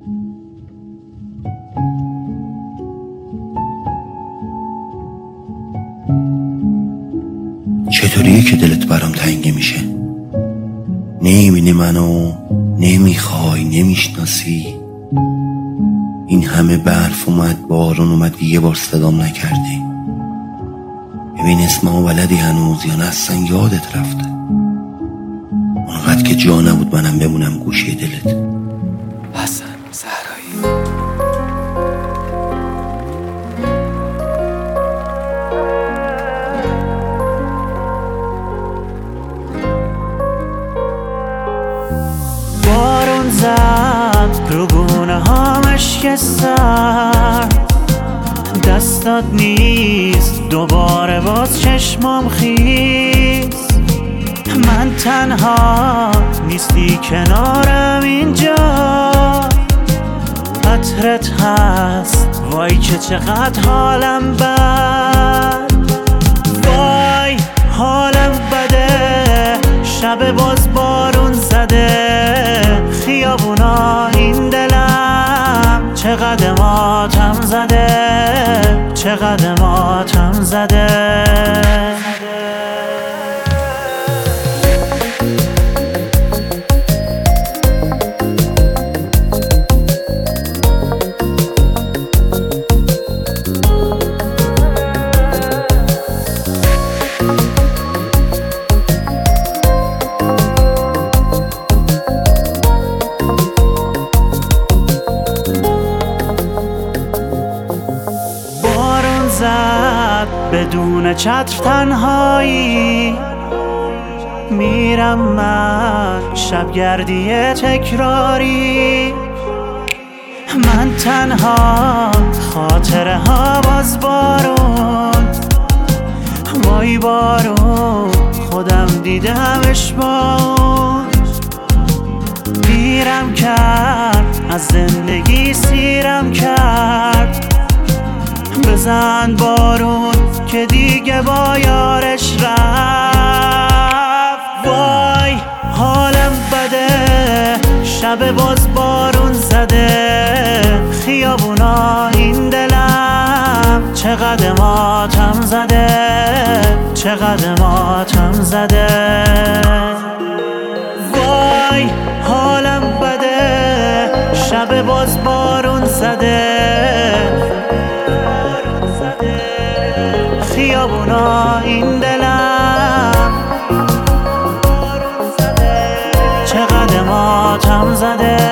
چطوریه که دلت برام تنگی میشه؟ نمیبینی منو؟ نمیخوای؟ نمیشناسی؟ این همه برف اومد، بارون اومد، یه بار صدام نکردی. ببین اسممو بلدی هنوز یا نه اصلا یادت رفته؟ اونقدر که جا نبود منم بمونم گوشه دلت. حسن زهرایی. بارون زد رو گونه هامش که سر دستات نیست، دوباره باز چشمام خیز. من تنها نیستی کنارم اینجا، عطرت هست وای که چقدر حالم بد. وای حالم بده، شب باز بارون زده، خیابونا این دلم چقدر ماتم زده، چقدر ماتم زده. بدون چتر تنهایی میرم من، شبگردی تکراری. من تنها، خاطره ها باز بارون، وای بارون خودم دیدمش با اون. پیرم کرد از زندگی، سیرم کرد. بزن بارون که دیگه با یارش رفت. وای حالم بده، شب باز بارون زده، خیابونا این دلم چقدر ماتم زده، چقدر ماتم زده. وای حالم بده، شب باز بارون زده، خیابونا این دلم چقدر ماتم زده.